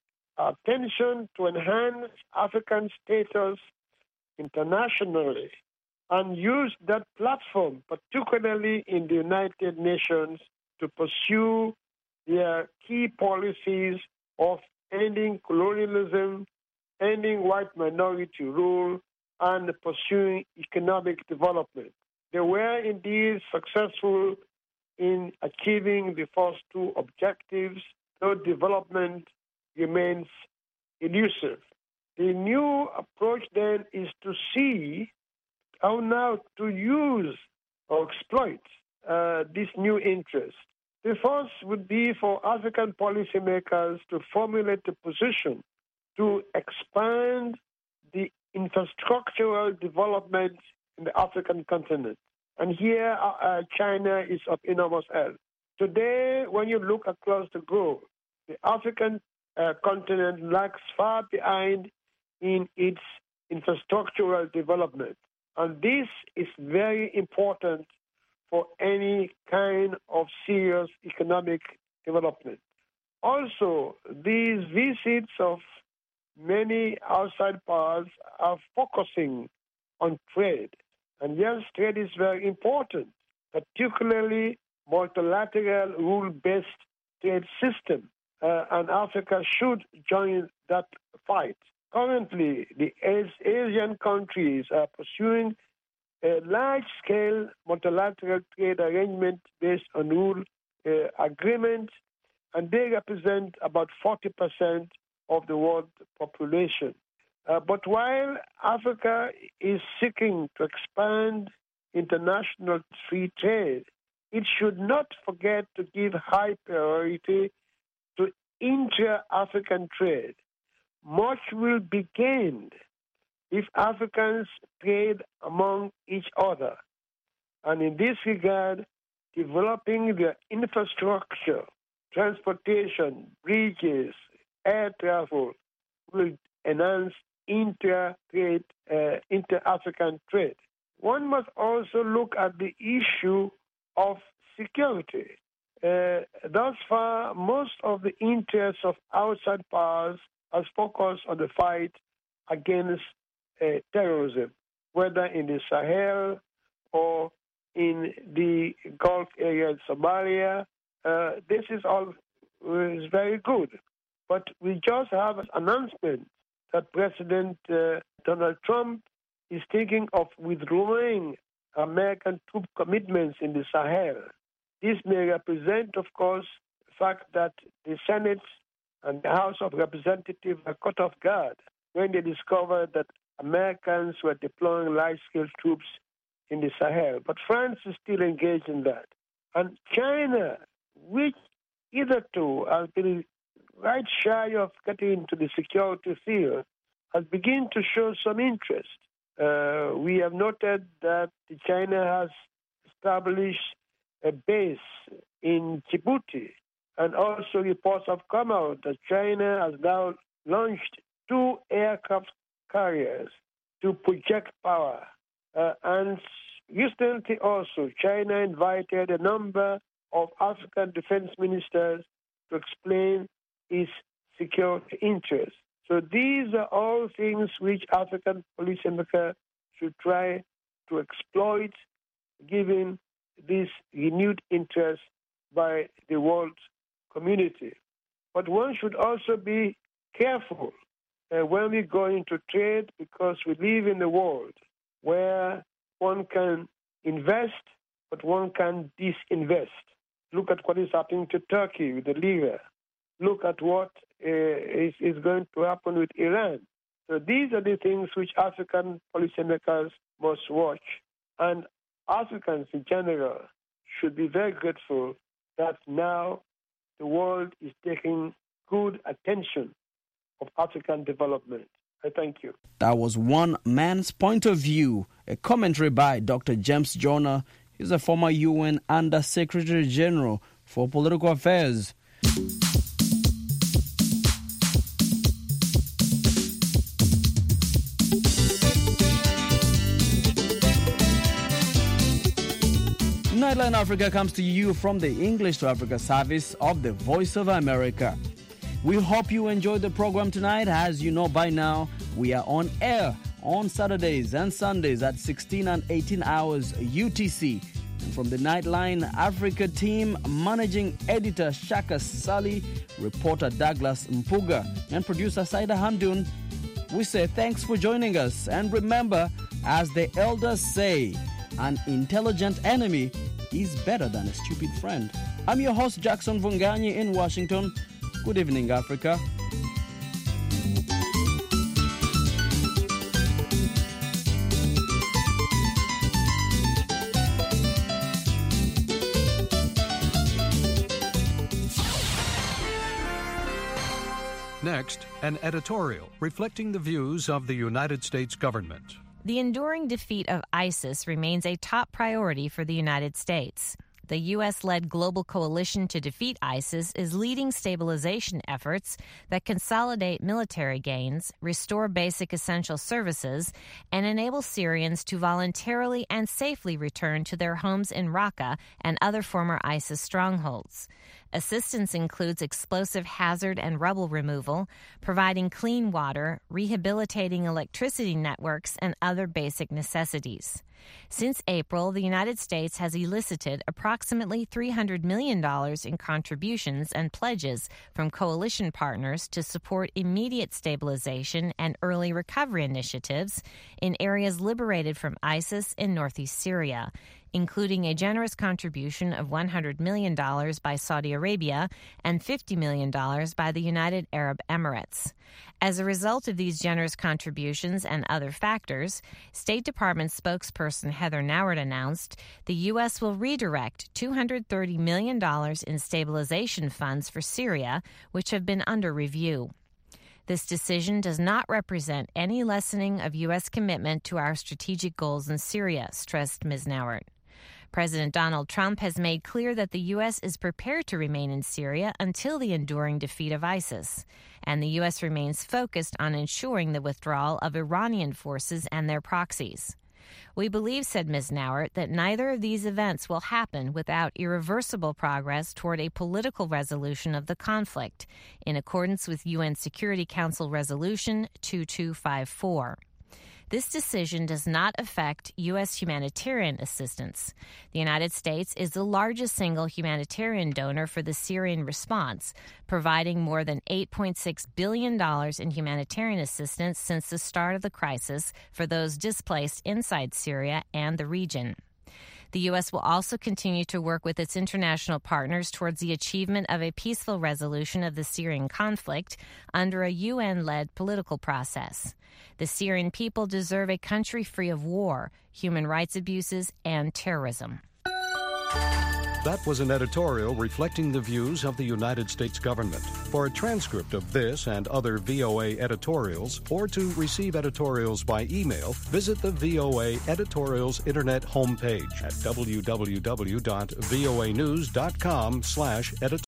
attention to enhance African status internationally and used that platform, particularly in the United Nations, to pursue their key policies of ending colonialism, ending white minority rule, and pursuing economic development. They were indeed successful in achieving the first two objectives, though development remains elusive. The new approach then is to see how now to use or exploit uh, this new interest. The first would be for African policymakers to formulate a position to expand the infrastructural development in the African continent. And here, uh, China is of enormous help. Today, when you look across the globe, the African uh, continent lags far behind in its infrastructural development. And this is very important for any kind of serious economic development. Also, these visits of many outside powers are focusing on trade. And yes, trade is very important, particularly multilateral rule-based trade system. Uh, and Africa should join that fight. Currently, the Asian countries are pursuing a large-scale multilateral trade arrangement based on rule uh, agreement, and they represent about forty percent of the world population. Uh, but while Africa is seeking to expand international free trade, it should not forget to give high priority to intra-African trade. Much will be gained if Africans trade among each other. And in this regard, developing the infrastructure, transportation, bridges, air travel will enhance inter-trade, uh, inter-African trade. One must also look at the issue of security. Uh, thus far, most of the interests of outside powers has focused on the fight against uh, terrorism, whether in the Sahel or in the Gulf area in Somalia. Uh, this is all is very good. But we just have an announcement that President uh, Donald Trump is thinking of withdrawing American troop commitments in the Sahel. This may represent, of course, the fact that the Senate and the House of Representatives are caught off guard when they discovered that Americans were deploying large-scale troops in the Sahel. But France is still engaged in that. And China, which hitherto has been right shy of getting into the security field, has begun to show some interest. Uh, we have noted that China has established a base in Djibouti, and also reports have come out that China has now launched two aircraft carriers to project power. Uh, and recently also, China invited a number of African defense ministers to explain its security interests. So these are all things which African policymakers should try to exploit, given this renewed interest by the world community. But one should also be careful uh, when we go into trade, because we live in a world where one can invest, but one can disinvest. Look at what is happening to Turkey with the lira. Look at what uh, is, is going to happen with Iran. So these are the things which African policymakers must watch. And Africans in general should be very grateful that now the world is taking good attention of African development. I thank you. That was one man's point of view, a commentary by Doctor James Joyner. He's a former U N Under Secretary General for Political Affairs. Nightline Africa comes to you from the English to Africa service of the Voice of America. We hope you enjoyed the program tonight. As you know by now, we are on air on Saturdays and Sundays at sixteen and eighteen hours U T C, And from the Nightline Africa team, managing editor Shaka Sali, reporter Douglas Mpuga, and producer Saida Hamdun, we say thanks for joining us. And remember, as the elders say, an intelligent enemy is better than a stupid friend. I'm your host, Jackson Vunganyi in Washington. Good evening, Africa. Next, an editorial reflecting the views of the United States government. The enduring defeat of ISIS remains a top priority for the United States. The U S-led global coalition to defeat ISIS is leading stabilization efforts that consolidate military gains, restore basic essential services, and enable Syrians to voluntarily and safely return to their homes in Raqqa and other former ISIS strongholds. Assistance includes explosive hazard and rubble removal, providing clean water, rehabilitating electricity networks, and other basic necessities. Since April, the United States has elicited approximately three hundred million dollars in contributions and pledges from coalition partners to support immediate stabilization and early recovery initiatives in areas liberated from ISIS in northeast Syria, including a generous contribution of one hundred million dollars by Saudi Arabia and fifty million dollars by the United Arab Emirates. As a result of these generous contributions and other factors, State Department spokesperson Heather Nauert announced the U S will redirect two hundred thirty million dollars in stabilization funds for Syria, which have been under review. This decision does not represent any lessening of U S commitment to our strategic goals in Syria, stressed Miz Nauert. President Donald Trump has made clear that the U S is prepared to remain in Syria until the enduring defeat of ISIS, and the U S remains focused on ensuring the withdrawal of Iranian forces and their proxies. We believe, said Miz Nauert, that neither of these events will happen without irreversible progress toward a political resolution of the conflict, in accordance with U N Security Council Resolution two two five four. This decision does not affect U S humanitarian assistance. The United States is the largest single humanitarian donor for the Syrian response, providing more than eight point six billion dollars in humanitarian assistance since the start of the crisis for those displaced inside Syria and the region. The U S will also continue to work with its international partners towards the achievement of a peaceful resolution of the Syrian conflict under a U N-led political process. The Syrian people deserve a country free of war, human rights abuses, and terrorism. That was an editorial reflecting the views of the United States government. For a transcript of this and other V O A editorials, or to receive editorials by email, visit the V O A Editorials Internet homepage at w w w dot voa news dot com slash editorials.